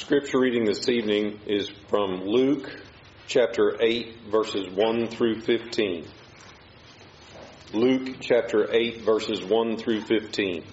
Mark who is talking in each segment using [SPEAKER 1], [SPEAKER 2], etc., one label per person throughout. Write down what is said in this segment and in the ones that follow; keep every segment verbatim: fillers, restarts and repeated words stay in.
[SPEAKER 1] Scripture reading this evening is from Luke chapter eight, verses one through fifteen. Luke chapter eight, verses one through fifteen.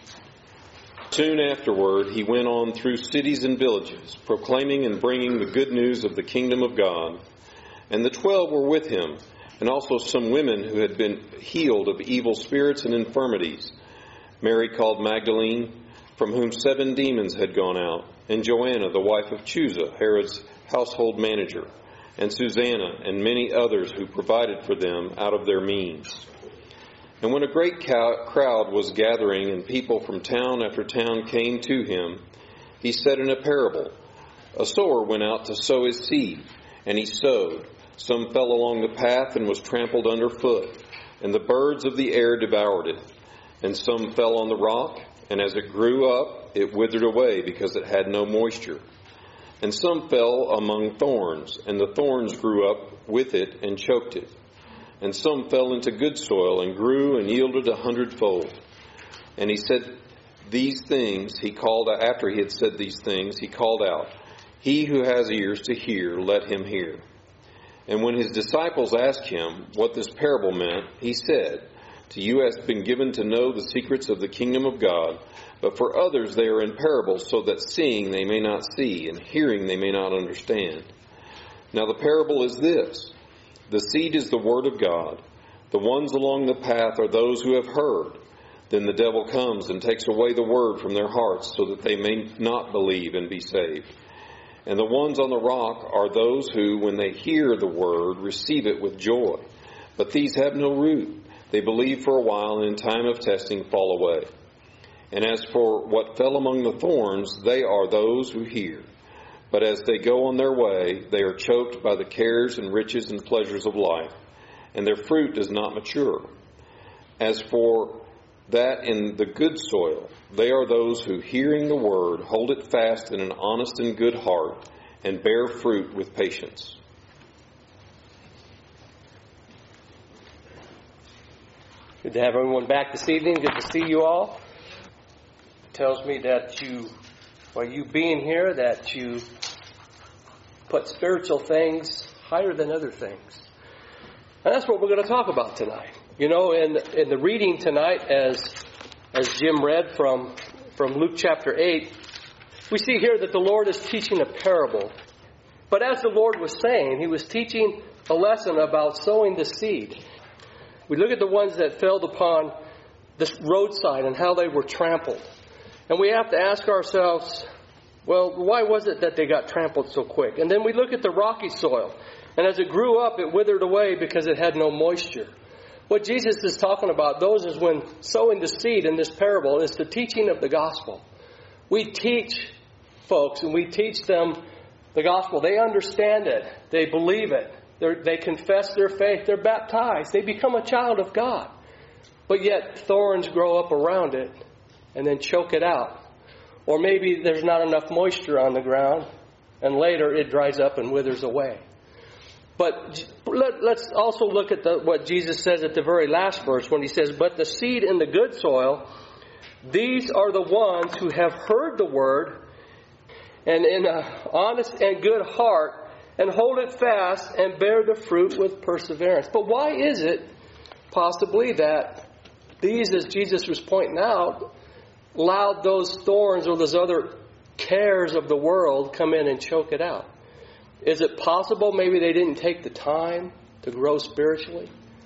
[SPEAKER 1] Soon afterward, he went on through cities and villages, proclaiming and bringing the good news of the kingdom of God. And the twelve were with him, and also some women who had been healed of evil spirits and infirmities. Mary called Magdalene, from whom seven demons had gone out, and Joanna, the wife of Chuza, Herod's household manager, and Susanna, and many others who provided for them out of their means. And when a great crowd was gathering, and people from town after town came to him, he said in a parable, A sower went out to sow his seed, and he sowed. Some fell along the path and was trampled underfoot, and the birds of the air devoured it. And some fell on the rock, and as it grew up, it withered away because it had no moisture. And some fell among thorns, and the thorns grew up with it and choked it. And some fell into good soil and grew and yielded a hundredfold. And he said these things, he called out, after he had said these things, he called out, He who has ears to hear, let him hear. And when his disciples asked him what this parable meant, he said, To you has been given to know the secrets of the kingdom of God, but for others they are in parables, so that seeing they may not see, and hearing they may not understand. Now the parable is this. The seed is the word of God. The ones along the path are those who have heard. Then the devil comes and takes away the word from their hearts, so that they may not believe and be saved. And the ones on the rock are those who, when they hear the word, receive it with joy. But these have no root. They believe for a while, and in time of testing fall away. And as for what fell among the thorns, they are those who hear. But as they go on their way, they are choked by the cares and riches and pleasures of life, and their fruit does not mature. As for that in the good soil, they are those who, hearing the word, hold it fast in an honest and good heart, and bear fruit with patience.
[SPEAKER 2] Good to have everyone back this evening. Good to see you all. It tells me that you, by you being here, that you put spiritual things higher than other things. And that's what we're going to talk about tonight. You know, in in the reading tonight, as as Jim read from, from Luke chapter eight, we see here that the Lord is teaching a parable. But as the Lord was saying, He was teaching a lesson about sowing the seed. We look at the ones that fell upon the roadside and how they were trampled. And we have to ask ourselves, well, why was it that they got trampled so quick? And then we look at the rocky soil. And as it grew up, it withered away because it had no moisture. What Jesus is talking about, those is when sowing the seed in this parable, is the teaching of the gospel. We teach folks and we teach them the gospel. They understand it. They believe it. They're, they confess their faith. They're baptized. They become a child of God. But yet thorns grow up around it and then choke it out. Or maybe there's not enough moisture on the ground and later it dries up and withers away. But let, let's also look at the, what Jesus says at the very last verse when He says, But the seed in the good soil, these are the ones who have heard the word and in an honest and good heart and hold it fast and bear the fruit with perseverance. But why is it possibly that these, as Jesus was pointing out, allowed those thorns or those other cares of the world come in and choke it out? Is it possible maybe they didn't take the time to grow spiritually?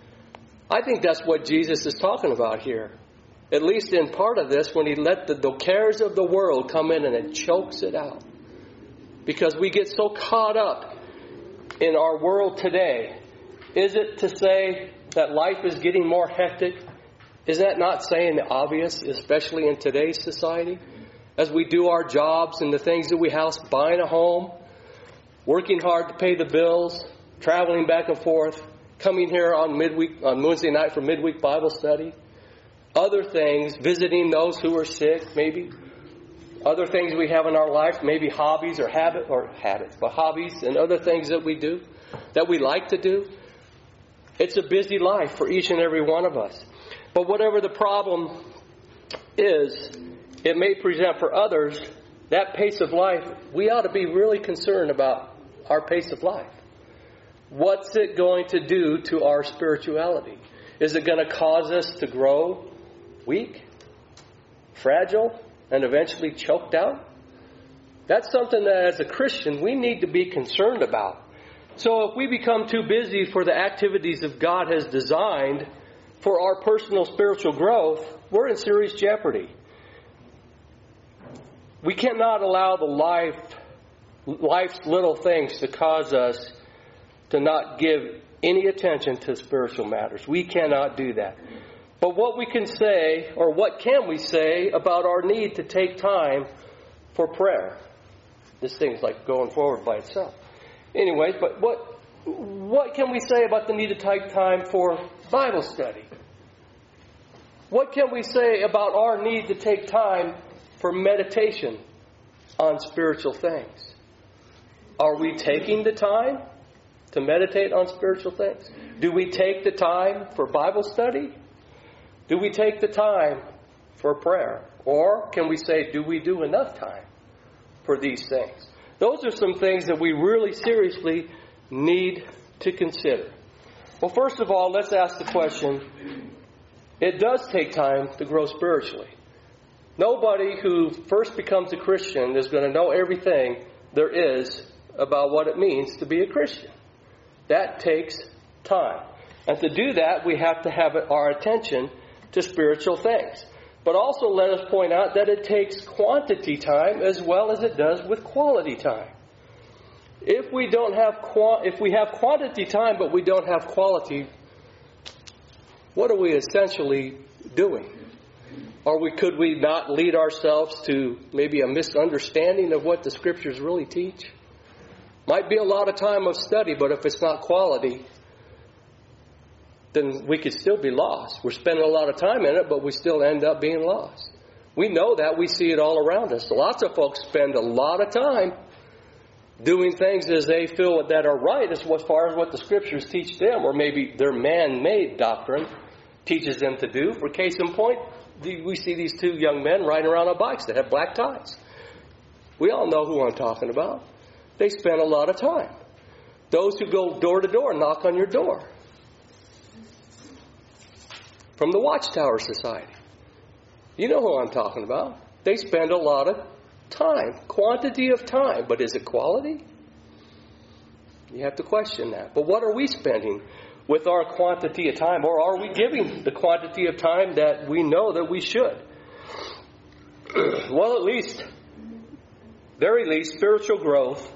[SPEAKER 2] I think that's what Jesus is talking about here. At least in part of this, when He let the, the cares of the world come in and it chokes it out. Because we get so caught up in our world today. Is it to say that life is getting more hectic? Is that not saying the obvious, especially in today's society? As we do our jobs and the things that we house, buying a home, working hard to pay the bills, traveling back and forth, coming here on midweek on Wednesday night for midweek Bible study, other things, visiting those who are sick, maybe other things we have in our life, maybe hobbies or habit or habits, but hobbies and other things that we do, that we like to do. It's a busy life for each and every one of us. But whatever the problem is, it may present for others that pace of life, we ought to be really concerned about our pace of life. What's it going to do to our spirituality? Is it going to cause us to grow weak, fragile, and eventually choked out? That's something that as a Christian we need to be concerned about. So if we become too busy for the activities that God has designed for our personal spiritual growth, we're in serious jeopardy. We cannot allow the life, life's little things to cause us to not give any attention to spiritual matters. We cannot do that. But what we can say, or what can we say about our need to take time for prayer? This thing's like going forward by itself. Anyways, but what what can we say about the need to take time for Bible study? What can we say about our need to take time for meditation on spiritual things? Are we taking the time to meditate on spiritual things? Do we take the time for Bible study? Do we take the time for prayer? Or can we say, do we do enough time for these things? Those are some things that we really seriously need to consider. Well, first of all, let's ask the question, it does take time to grow spiritually. Nobody who first becomes a Christian is going to know everything there is about what it means to be a Christian. That takes time. And to do that, we have to have our attention to spiritual things. But also let us point out that it takes quantity time as well as it does with quality time. If we don't have qua- if we have quantity time but we don't have quality, what are we essentially doing? Or we, could we not lead ourselves to maybe a misunderstanding of what the Scriptures really teach? Might be a lot of time of study, but if it's not quality, then we could still be lost. We're spending a lot of time in it, but we still end up being lost. We know that. We see it all around us. Lots of folks spend a lot of time doing things as they feel that are right as far as what the Scriptures teach them, or maybe their man-made doctrine teaches them to do. For case in point, we see these two young men riding around on bikes that have black ties. We all know who I'm talking about. They spend a lot of time. Those who go door to door, knock on your door. From the Watchtower Society. You know who I'm talking about. They spend a lot of time. Quantity of time. But is it quality? You have to question that. But what are we spending with our quantity of time? Or are we giving the quantity of time that we know that we should? Well, at least, very least, spiritual growth.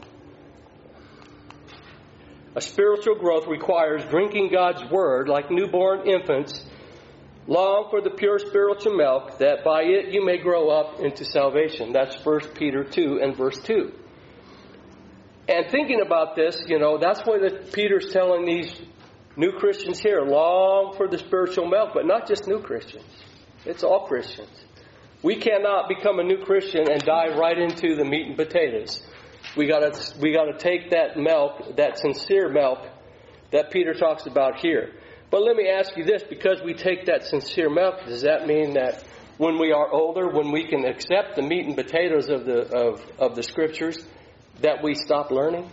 [SPEAKER 2] A spiritual growth requires drinking God's Word like newborn infants. Long for the pure spiritual milk, that by it you may grow up into salvation. That's First Peter two and verse two. And thinking about this, you know, that's why the, Peter's telling these new Christians here, long for the spiritual milk, but not just new Christians. It's all Christians. We cannot become a new Christian and dive right into the meat and potatoes. We gotta, we gotta take that milk, that sincere milk that Peter talks about here. But let me ask you this, because we take that sincere milk, does that mean that when we are older, when we can accept the meat and potatoes of the of, of the Scriptures, that we stop learning?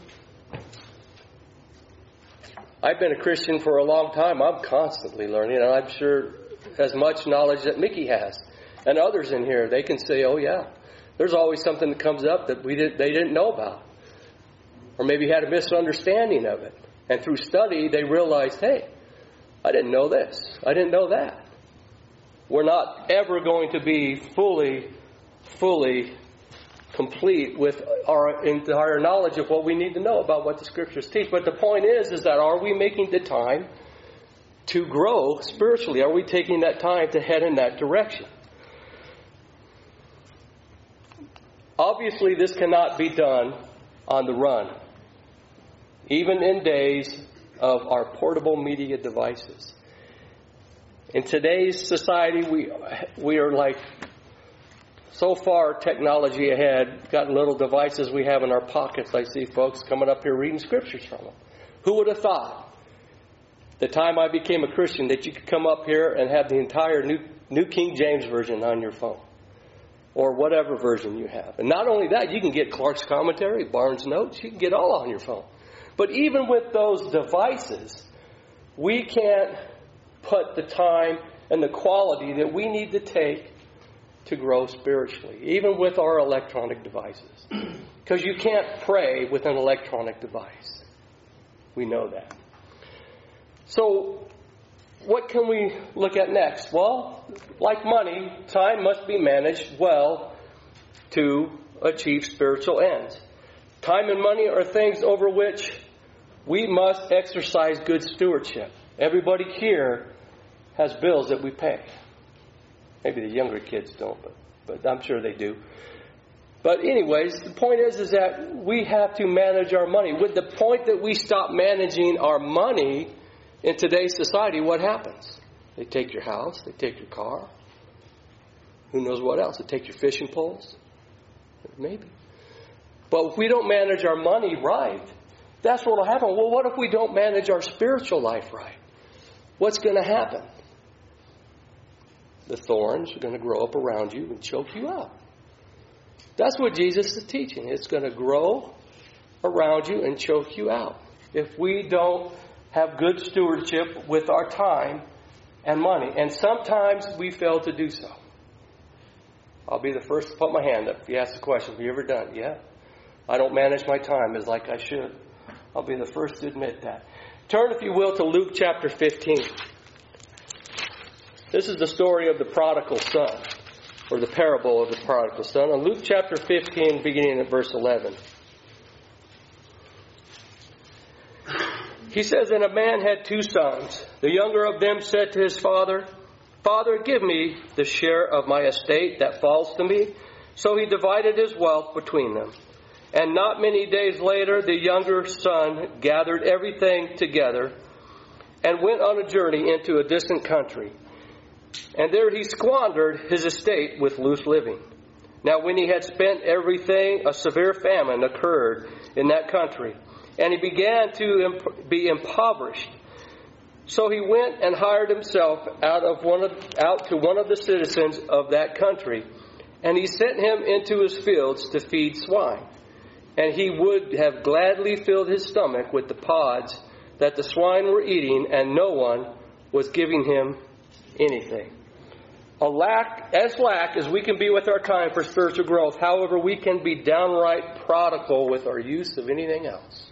[SPEAKER 2] I've been a Christian for a long time. I'm constantly learning, and I'm sure as much knowledge that Mickey has. And others in here, they can say, oh yeah, there's always something that comes up that we did, they didn't know about. Or maybe had a misunderstanding of it. And through study, they realized, hey, I didn't know this. I didn't know that. We're not ever going to be fully, fully complete with our entire knowledge of what we need to know about what the Scriptures teach. But the point is, is that are we making the time to grow spiritually? Are we taking that time to head in that direction? Obviously, this cannot be done on the run, even in days of our portable media devices. In today's society, we we are like so far technology ahead, got little devices we have in our pockets. I see folks coming up here reading Scriptures from them. Who would have thought, the time I became a Christian, that you could come up here and have the entire New, New King James Version on your phone? or whatever version you have. And not only that, you can get Clark's Commentary, Barnes Notes. You can get all on your phone. But even with those devices, we can't put the time and the quality that we need to take to grow spiritually, even with our electronic devices. Because you can't pray with an electronic device. We know that. So, what can we look at next? Well, like money, time must be managed well to achieve spiritual ends. Time and money are things over which we must exercise good stewardship. Everybody here has bills that we pay. Maybe the younger kids don't, but, but I'm sure they do. But anyways, the point is, is that we have to manage our money. With the point that we stop managing our money in today's society, what happens? They take your house, they take your car. Who knows what else? They take your fishing poles. Maybe. But if we don't manage our money right, that's what will happen. Well, what if we don't manage our spiritual life right? What's going to happen? The thorns are going to grow up around you and choke you out. That's what Jesus is teaching. It's going to grow around you and choke you out if we don't have good stewardship with our time and money. And sometimes we fail to do so. I'll be the first to put my hand up if you ask the question, have you ever done? Yeah. I don't manage my time as like I should. I'll be the first to admit that. Turn, if you will, to Luke chapter fifteen. This is the story of the prodigal son, or the parable of the prodigal son. In Luke chapter fifteen, beginning at verse eleven. He says, and a man had two sons. The younger of them said to his father, Father, give me the share of my estate that falls to me. So he divided his wealth between them. And not many days later, the younger son gathered everything together and went on a journey into a distant country. And there he squandered his estate with loose living. Now when he had spent everything, a severe famine occurred in that country, and he began to imp- be impoverished. So he went and hired himself out of one of, out to one of the citizens of that country, and he sent him into his fields to feed swine. And he would have gladly filled his stomach with the pods that the swine were eating, and no one was giving him anything. A lack, as lack as we can be with our time for spiritual growth, however, we can be downright prodigal with our use of anything else.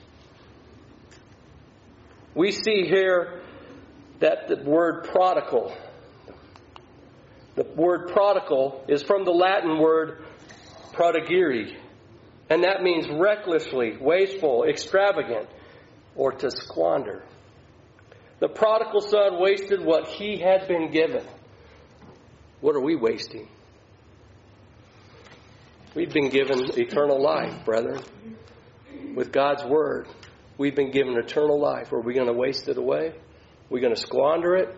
[SPEAKER 2] We see here that the word prodigal, the word prodigal is from the Latin word prodigere, and that means recklessly, wasteful, extravagant, or to squander. The prodigal son wasted what he had been given. What are we wasting? We've been given eternal life, brethren. With God's Word, we've been given eternal life. Are we going to waste it away? Are we going to squander it?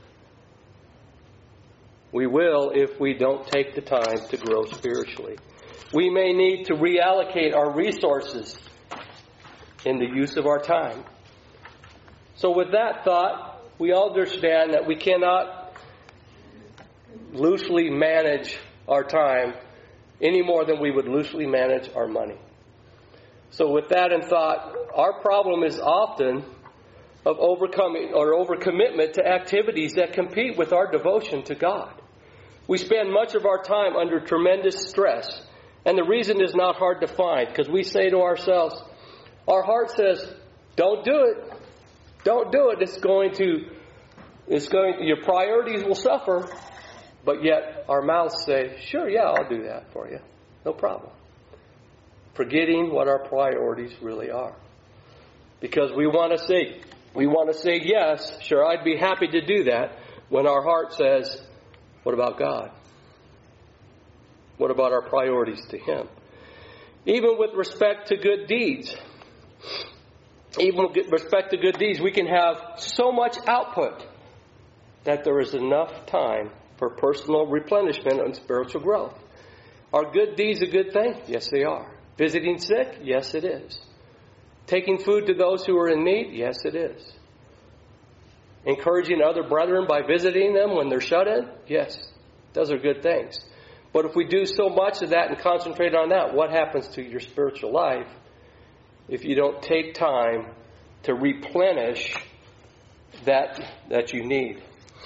[SPEAKER 2] We will if we don't take the time to grow spiritually. We may need to reallocate our resources in the use of our time. So with that thought, we all understand that we cannot loosely manage our time any more than we would loosely manage our money. So with that in thought, our problem is often of overcoming or overcommitment to activities that compete with our devotion to God. We spend much of our time under tremendous stress, and the reason is not hard to find, because we say to ourselves, our heart says, don't do it. Don't do it. It's going to, it's going, your priorities will suffer. But yet our mouths say, sure, yeah, I'll do that for you. No problem. Forgetting what our priorities really are. Because we want to say, we want to say, yes, sure, I'd be happy to do that, when our heart says, what about God? What about our priorities to Him? Even with respect to good deeds, even with respect to good deeds, we can have so much output that there is enough time for personal replenishment and spiritual growth. Are good deeds a good thing? Yes, they are. Visiting sick? Yes, it is. Taking food to those who are in need? Yes, it is. Encouraging other brethren by visiting them when they're shut in? Yes, those are good things. But if we do so much of that and concentrate on that, what happens to your spiritual life if you don't take time to replenish that that you need?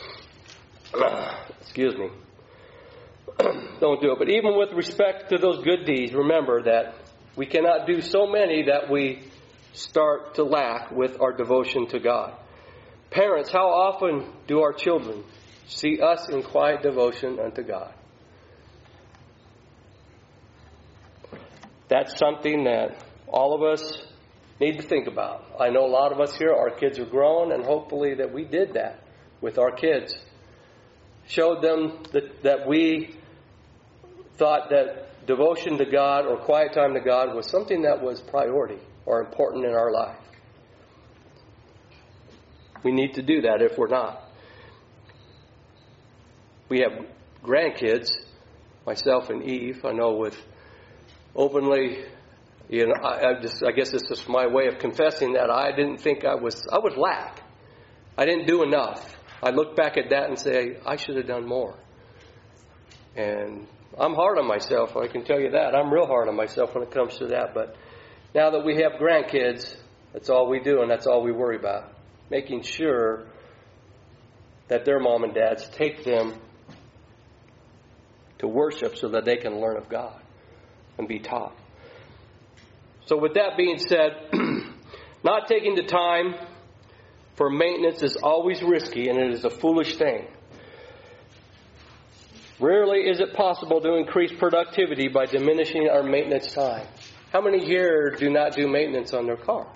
[SPEAKER 2] Excuse me. Don't do it. But even with respect to those good deeds, remember that we cannot do so many that we start to lack with our devotion to God. Parents, how often do our children see us in quiet devotion unto God? That's something that all of us need to think about. I know a lot of us here, our kids are grown, and hopefully that we did that with our kids. Showed them that, that we thought that devotion to God or quiet time to God was something that was priority or important in our life. We need to do that if we're not. We have grandkids, myself and Eve. I know with openly, you know, I, I just I guess it's just my way of confessing that I didn't think I was I was lack. I didn't do enough. I look back at that and say I should have done more. And I'm hard on myself. I can tell you that. I'm real hard on myself when it comes to that. But now that we have grandkids, that's all we do and that's all we worry about. Making sure that their mom and dads take them to worship so that they can learn of God and be taught. So with that being said, not taking the time for maintenance is always risky and it is a foolish thing. Rarely is it possible to increase productivity by diminishing our maintenance time. How many here do not do maintenance on their car?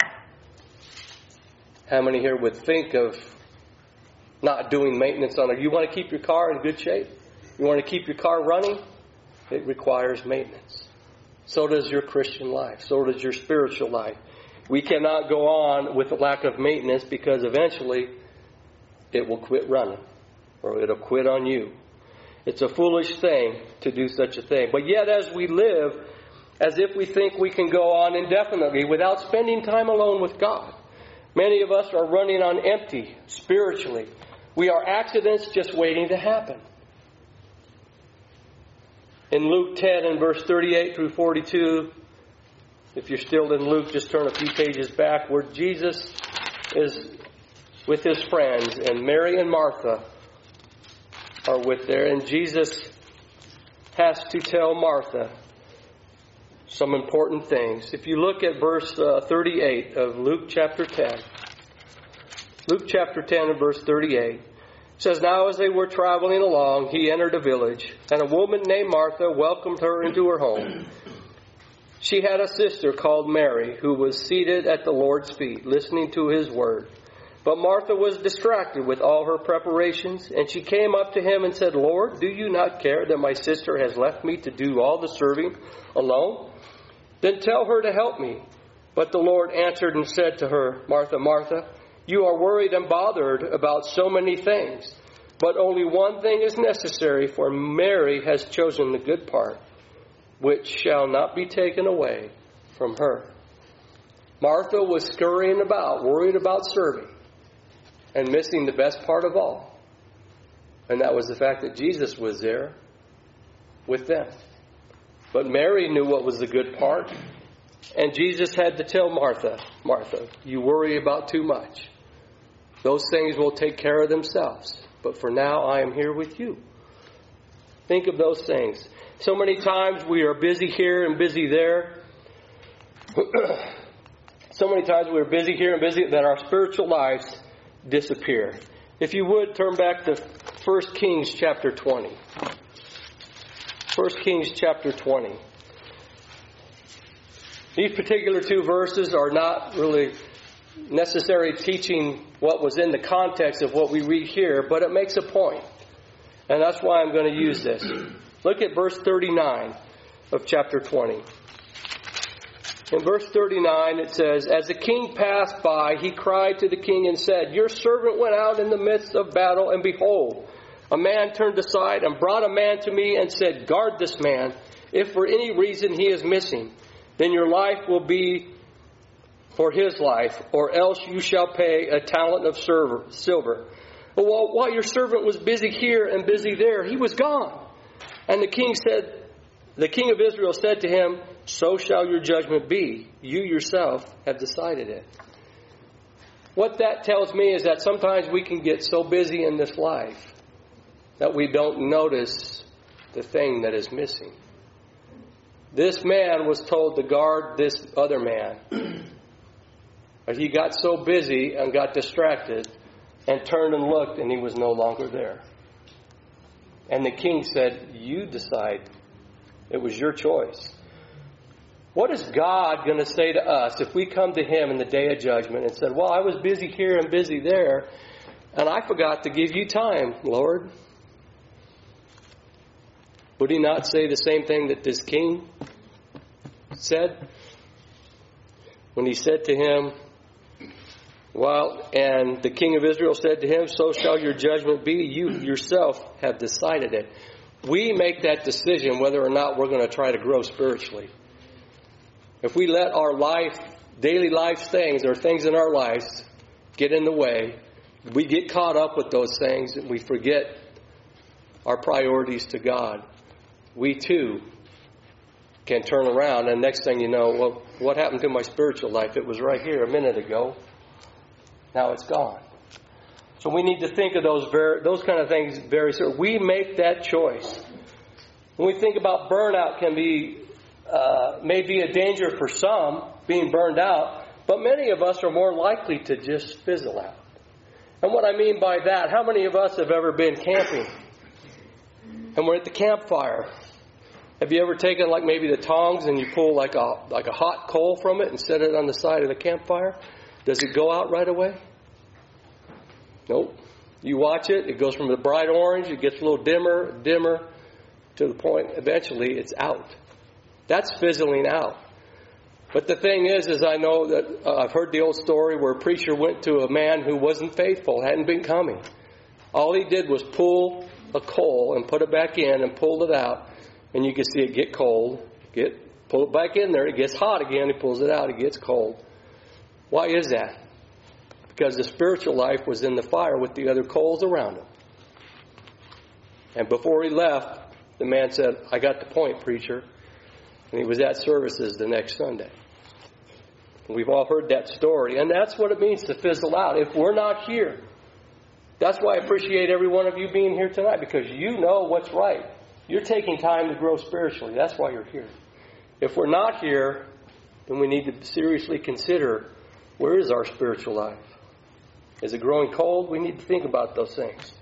[SPEAKER 2] How many here would think of not doing maintenance on it? You want to keep your car in good shape? You want to keep your car running? It requires maintenance. So does your Christian life. So does your spiritual life. We cannot go on with a lack of maintenance because eventually it will quit running or it'll quit on you. It's a foolish thing to do such a thing. But yet as we live as if we think we can go on indefinitely without spending time alone with God. Many of us are running on empty spiritually. We are accidents just waiting to happen. In Luke ten and verse thirty-eight through forty-two, if you're still in Luke, just turn a few pages back, where Jesus is with his friends and Mary and Martha are with there. And Jesus has to tell Martha some important things. If you look at verse uh, thirty-eight of Luke chapter ten, Luke chapter ten and verse thirty-eight, it says, "Now as they were traveling along, he entered a village, and a woman named Martha welcomed her into her home. She had a sister called Mary, who was seated at the Lord's feet, listening to his word. But Martha was distracted with all her preparations, and she came up to him and said, 'Lord, do you not care that my sister has left me to do all the serving alone? Then tell her to help me.' But the Lord answered and said to her, 'Martha, Martha, you are worried and bothered about so many things, but only one thing is necessary, for Mary has chosen the good part, which shall not be taken away from her.'" Martha was scurrying about, worried about serving, and missing the best part of all. And that was the fact that Jesus was there with them. But Mary knew what was the good part. And Jesus had to tell Martha, "Martha, you worry about too much. Those things will take care of themselves. But for now, I am here with you." Think of those things. So many times we are busy here and busy there. So many times we are busy here and busy that our spiritual lives disappear. If you would, turn back to First Kings chapter twenty. First Kings chapter twenty. These particular two verses are not really necessary teaching what was in the context of what we read here, but it makes a point. And that's why I'm going to use this. Look at verse thirty-nine of chapter twenty. In verse thirty-nine it says, "As the king passed by, he cried to the king and said, 'Your servant went out in the midst of battle, and behold, a man turned aside and brought a man to me and said, "Guard this man. If for any reason he is missing, then your life will be for his life, or else you shall pay a talent of silver." But while, while your servant was busy here and busy there, he was gone. And the king said, the king of Israel said to him, so shall your judgment be. You yourself have decided it. What that tells me is that sometimes we can get so busy in this life that we don't notice the thing that is missing. This man was told to guard this other man. But he got so busy and got distracted and turned and looked, and he was no longer there. And the king said, you decide. It was your choice. What is God going to say to us if we come to Him in the day of judgment and said, well, I was busy here and busy there, and I forgot to give you time, Lord? Would He not say the same thing that this king said? When he said to him, well, and the king of Israel said to him, so shall your judgment be. You yourself have decided it. We make that decision whether or not we're going to try to grow spiritually. If we let our life, daily life things, or things in our lives get in the way, we get caught up with those things and we forget our priorities to God. We too can turn around, and next thing you know, well, what happened to my spiritual life? It was right here a minute ago. Now it's gone. So we need to think of those very, those kind of things very seriously. We make that choice. When we think about burnout, can be uh, may be a danger for some, being burned out, but many of us are more likely to just fizzle out. And what I mean by that, how many of us have ever been camping? And we're at the campfire. Have you ever taken like maybe the tongs and you pull like a like a hot coal from it and set it on the side of the campfire? Does it go out right away? Nope. You watch it, it goes from the bright orange, it gets a little dimmer, dimmer, to the point eventually it's out. That's fizzling out. But the thing is, is I know that uh, I've heard the old story where a preacher went to a man who wasn't faithful, hadn't been coming. All he did was pull a coal and put it back in and pulled it out. And you can see it get cold, get pull it back in there, it gets hot again, he pulls it out, it gets cold. Why is that? Because the spiritual life was in the fire with the other coals around him. And before he left, the man said, I got the point, preacher. And he was at services the next Sunday. We've all heard that story. And that's what it means to fizzle out. If we're not here, that's why I appreciate every one of you being here tonight, because you know what's right. You're taking time to grow spiritually. That's why you're here. If we're not here, then we need to seriously consider, where is our spiritual life? Is it growing cold? We need to think about those things.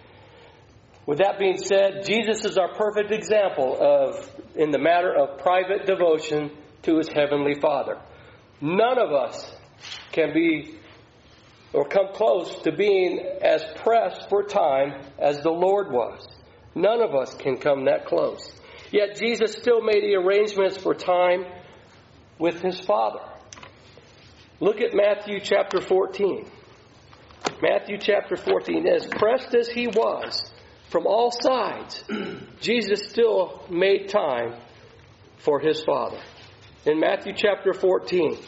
[SPEAKER 2] With that being said, Jesus is our perfect example of, in the matter of private devotion to His Heavenly Father. None of us can be or come close to being as pressed for time as the Lord was. None of us can come that close. Yet Jesus still made the arrangements for time with His Father. Look at Matthew chapter fourteen. Matthew chapter fourteen. As pressed as He was from all sides, Jesus still made time for His Father. In Matthew chapter fourteen,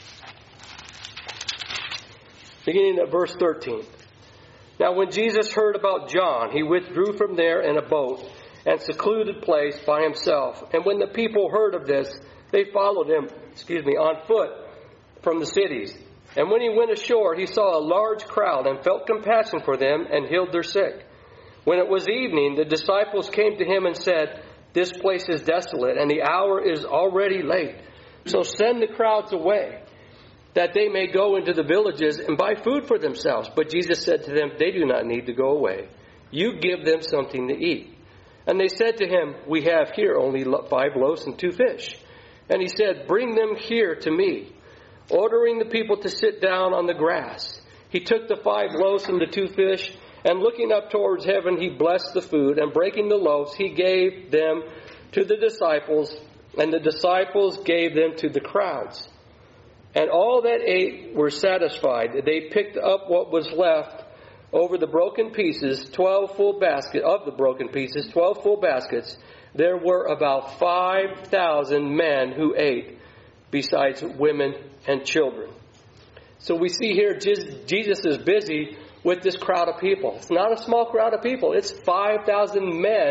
[SPEAKER 2] beginning at verse thirteen. Now when Jesus heard about John, He withdrew from there in a boat and secluded place by Himself. And when the people heard of this, they followed Him, excuse me, on foot from the cities. And when He went ashore, He saw a large crowd and felt compassion for them and healed their sick. When it was evening, the disciples came to Him and said, this place is desolate and the hour is already late. So send the crowds away, that they may go into the villages and buy food for themselves. But Jesus said to them, they do not need to go away. You give them something to eat. And they said to Him, we have here only five loaves and two fish. And He said, bring them here to me. Ordering the people to sit down on the grass, He took the five loaves and the two fish, and looking up towards heaven, He blessed the food, and breaking the loaves, He gave them to the disciples, and the disciples gave them to the crowds. And all that ate were satisfied. They picked up what was left over the broken pieces, twelve full baskets, of the broken pieces, twelve full baskets. There were about five thousand men who ate, besides women and children. So we see here Jesus is busy with this crowd of people. It's not a small crowd of people. It's five thousand men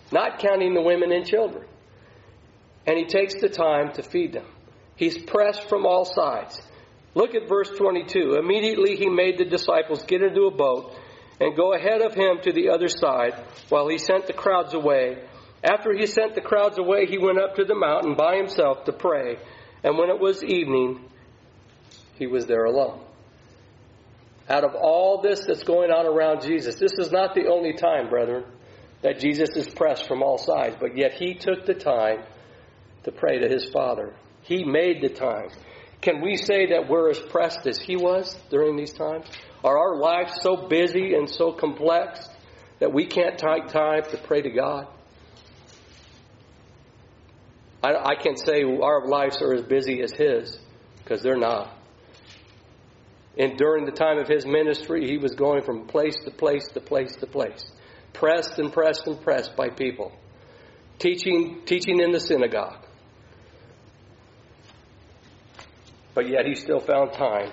[SPEAKER 2] not counting the women and children. And he takes the time to feed them. He's pressed from all sides. Look at verse twenty-two. Immediately he made the disciples get into a boat and go ahead of him to the other side while he sent the crowds away. After he sent the crowds away, he went up to the mountain by himself to pray. And when it was evening, he was there alone. Out of all this that's going on around Jesus, this is not the only time, brethren, that Jesus is pressed from all sides. But yet he took the time to pray to his Father. He made the time. Can we say that we're as pressed as he was during these times? Are our lives so busy and so complex that we can't take time to pray to God? I, I can't say our lives are as busy as his, because they're not. And during the time of his ministry, he was going from place to place to place to place. Pressed and pressed and pressed by people. Teaching, teaching in the synagogue. But yet he still found time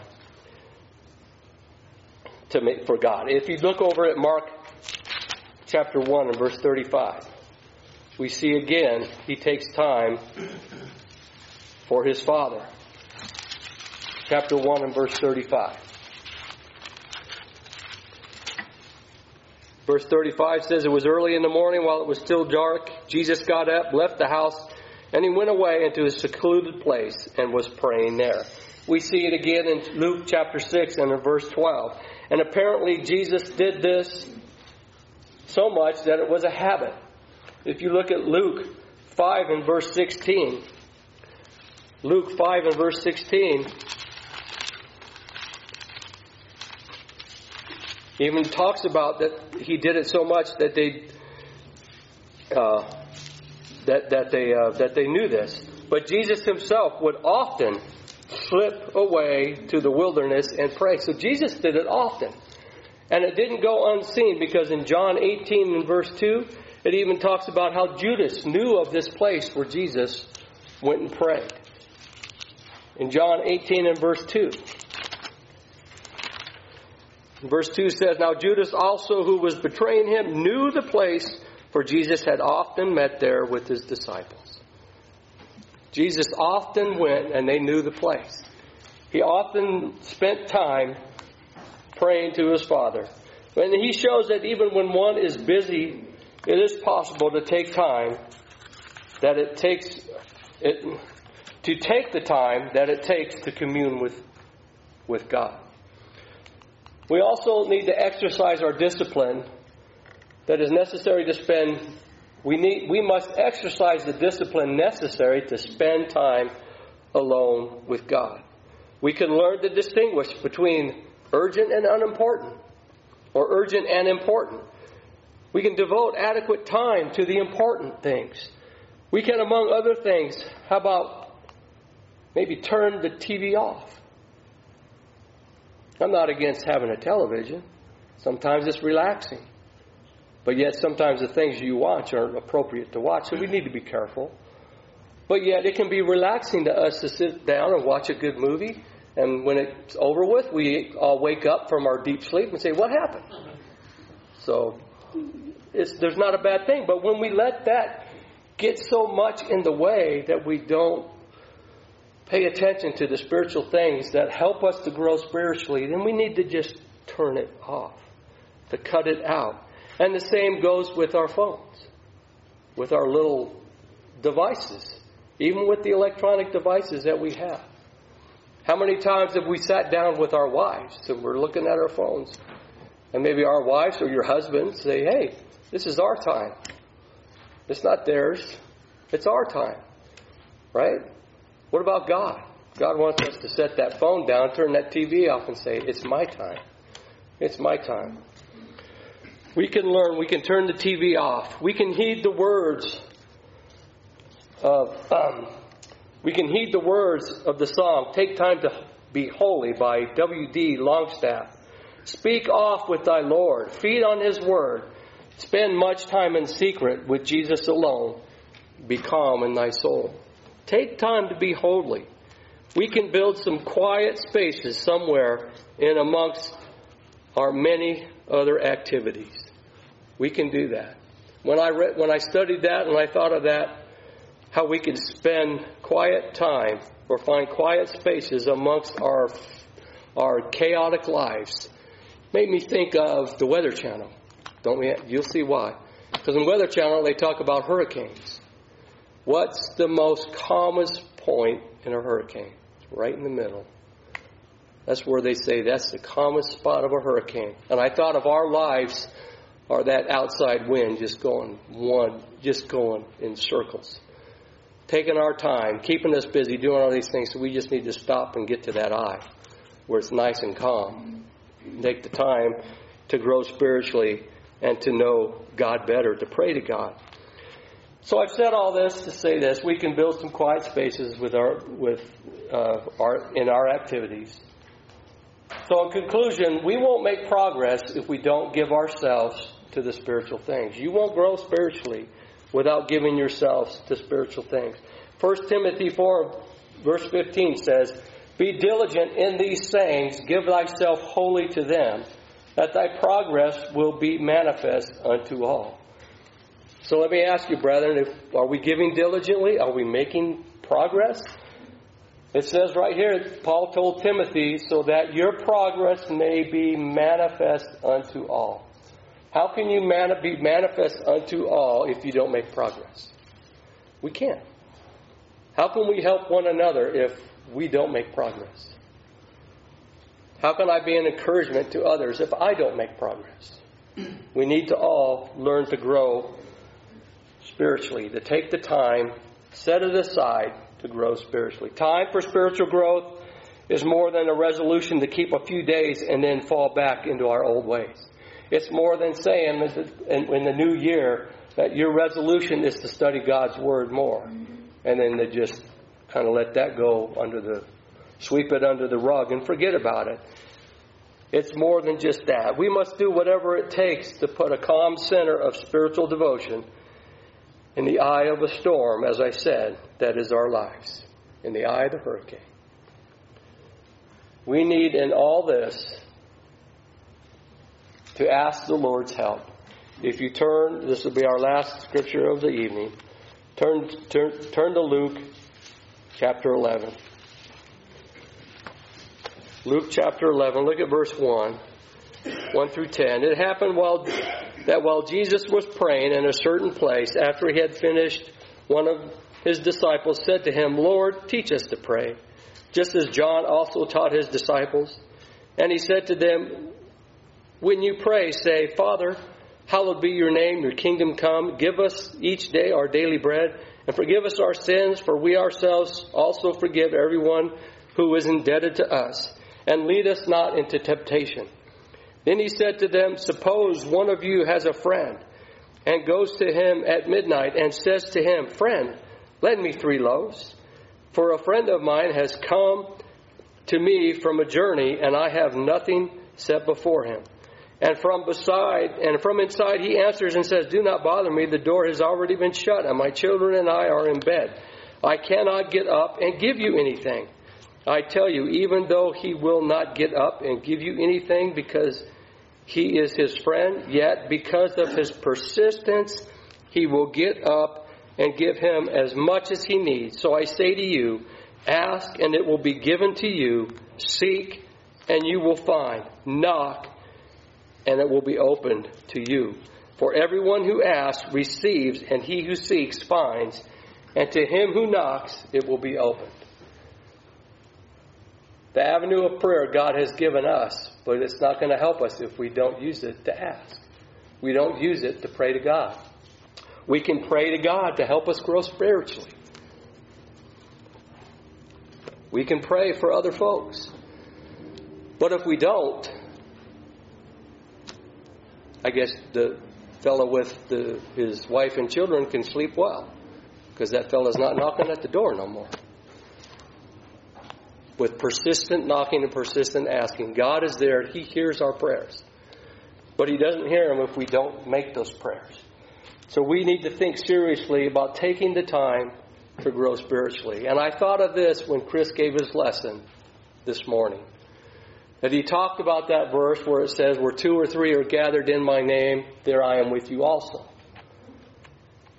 [SPEAKER 2] to make for God. If you look over at Mark chapter one and verse thirty-five, we see again he takes time for his Father. Chapter one and verse thirty-five. Verse thirty-five says, it was early in the morning while it was still dark. Jesus got up, left the house, and he went away into a secluded place and was praying there. We see it again in Luke chapter six and in verse twelve. And apparently Jesus did this so much that it was a habit. If you look at Luke five and verse sixteen. Luke five and verse sixteen. Even talks about that he did it so much that they uh, that that they uh, that they knew this. But Jesus himself would often slip away to the wilderness and pray. So Jesus did it often, and it didn't go unseen, because in John eighteen and verse two, it even talks about how Judas knew of this place where Jesus went and prayed. In John eighteen and verse two. Verse two says, now Judas also, who was betraying him, knew the place, for Jesus had often met there with his disciples. Jesus often went, and they knew the place. He often spent time praying to his Father. And he shows that even when one is busy, it is possible to take time, that it takes, it, to take the time that it takes to commune with, with God. We also need to exercise our discipline that is necessary to spend. We need. We must exercise the discipline necessary to spend time alone with God. We can learn to distinguish between urgent and unimportant, or urgent and important. We can devote adequate time to the important things. We can, among other things, how about maybe turn the T V off? I'm not against having a television. Sometimes it's relaxing. But yet sometimes the things you watch aren't appropriate to watch, so we need to be careful. But yet it can be relaxing to us to sit down and watch a good movie, and when it's over with, we all wake up from our deep sleep and say, what happened? So it's, there's not a bad thing. But when we let that get so much in the way that we don't pay attention to the spiritual things that help us to grow spiritually, then we need to just turn it off, to cut it out. And the same goes with our phones, with our little devices, even with the electronic devices that we have. How many times have we sat down with our wives and we're looking at our phones, and maybe our wives or your husband say, hey, this is our time. It's not theirs. It's our time. Right? What about God? God wants us to set that phone down, turn that T V off, and say, it's my time. It's my time. We can learn. We can turn the T V off. We can heed the words of, um, we can heed the words of the song, Take Time to Be Holy by W D Longstaff. Speak oft with thy Lord. Feed on his word. Spend much time in secret with Jesus alone. Be calm in thy soul. Take time to be holy. We can build some quiet spaces somewhere in amongst our many other activities. We can do that. when I read, when I studied that and I thought of that, how we could spend quiet time or find quiet spaces amongst our our chaotic lives, made me think of the Weather Channel. Don't we? You'll see why. Because in Weather Channel they talk about hurricanes. What's the most calmest point in a hurricane? It's right in the middle. That's where they say that's the calmest spot of a hurricane. And I thought of our lives are that outside wind just going one, just going in circles. Taking our time, keeping us busy, doing all these things. So we just need to stop and get to that eye where it's nice and calm. Take the time to grow spiritually and to know God better, to pray to God. So I've said all this to say this: we can build some quiet spaces with our with uh, our in our activities. So in conclusion, we won't make progress if we don't give ourselves to the spiritual things. You won't grow spiritually without giving yourselves to spiritual things. First Timothy four, verse fifteen says, "Be diligent in these sayings, give thyself wholly to them, that thy progress will be manifest unto all." So let me ask you, brethren, if, are we giving diligently? Are we making progress? It says right here, Paul told Timothy, so that your progress may be manifest unto all. How can you mani- be manifest unto all if you don't make progress? We can't. How can we help one another if we don't make progress? How can I be an encouragement to others if I don't make progress? We need to all learn to grow spiritually, to take the time, set it aside to grow spiritually. Time for spiritual growth is more than a resolution to keep a few days and then fall back into our old ways. It's more than saying in the new year that your resolution is to study God's Word more, and then to just kind of let that go under the, sweep it under the rug and forget about it. It's more than just that. We must do whatever it takes to put a calm center of spiritual devotion in the eye of a storm, as I said, that is our lives. In the eye of the hurricane. We need in all this to ask the Lord's help. If you turn, this will be our last scripture of the evening. Turn, turn, turn to Luke chapter eleven. Luke chapter eleven, look at verse one. one through ten. It happened while that while Jesus was praying in a certain place, after he had finished, one of his disciples said to him, "Lord, teach us to pray, just as John also taught his disciples." And he said to them, "When you pray, say, Father, hallowed be your name, your kingdom come. Give us each day our daily bread, and forgive us our sins, for we ourselves also forgive everyone who is indebted to us. And lead us not into temptation." Then he said to them, "Suppose one of you has a friend, and goes to him at midnight, and says to him, 'Friend, lend me three loaves, for a friend of mine has come to me from a journey, and I have nothing set before him.' And from beside, and from inside he answers and says, 'Do not bother me, the door has already been shut, and my children and I are in bed. I cannot get up and give you anything.' I tell you, even though he will not get up and give you anything because he is his friend, yet because of his persistence, he will get up and give him as much as he needs. So I say to you, ask and it will be given to you. Seek and you will find. Knock and it will be opened to you. For everyone who asks receives, and he who seeks finds, and to him who knocks it will be opened." The avenue of prayer God has given us, but it's not going to help us if we don't use it to ask. We don't use it to pray to God. We can pray to God to help us grow spiritually. We can pray for other folks. But if we don't, I guess the fellow with the, his wife and children can sleep well, because that fellow's not knocking at the door no more. With persistent knocking and persistent asking, God is there. He hears our prayers. But He doesn't hear them if we don't make those prayers. So we need to think seriously about taking the time to grow spiritually. And I thought of this when Chris gave his lesson this morning. That he talked about that verse where it says, "Where two or three are gathered in my name, there I am with you also."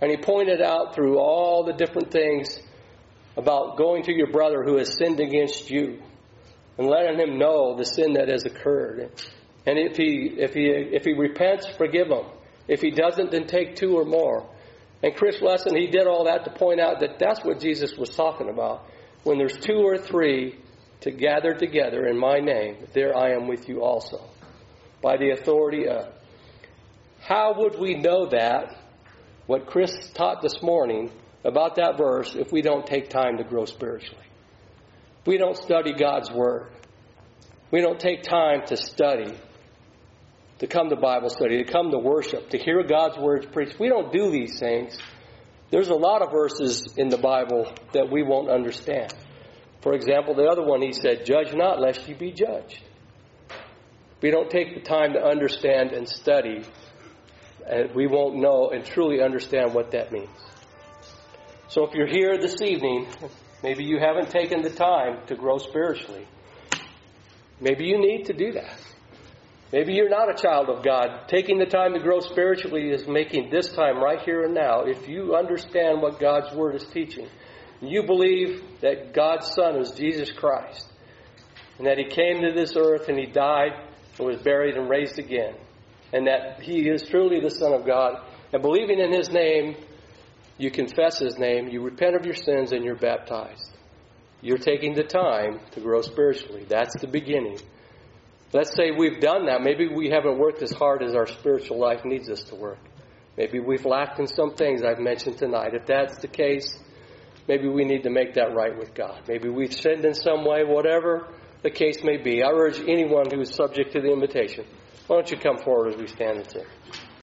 [SPEAKER 2] And he pointed out through all the different things about going to your brother who has sinned against you and letting him know the sin that has occurred. And if he if he if he repents, forgive him. If he doesn't, then take two or more. And Chris Lesson, he did all that to point out that that's what Jesus was talking about. When there's two or three to gather together in my name, there I am with you also. By the authority of. How would we know that, what Chris taught this morning about that verse, if we don't take time to grow spiritually? If we don't study God's Word. We don't take time to study, to come to Bible study, to come to worship, to hear God's words preached. We don't do these things. There's a lot of verses in the Bible that we won't understand. For example, the other one, he said, judge not lest you be judged. We don't take the time to understand and study, and we won't know and truly understand what that means. So if you're here this evening, maybe you haven't taken the time to grow spiritually. Maybe you need to do that. Maybe you're not a child of God. Taking the time to grow spiritually is making this time right here and now. If you understand what God's Word is teaching, you believe that God's Son is Jesus Christ, and that He came to this earth and He died and was buried and raised again, and that He is truly the Son of God, and believing in His name, you confess His name, you repent of your sins, and you're baptized. You're taking the time to grow spiritually. That's the beginning. Let's say we've done that. Maybe we haven't worked as hard as our spiritual life needs us to work. Maybe we've lacked in some things I've mentioned tonight. If that's the case, maybe we need to make that right with God. Maybe we've sinned in some way, whatever the case may be. I urge anyone who is subject to the invitation, why don't you come forward as we stand and sing.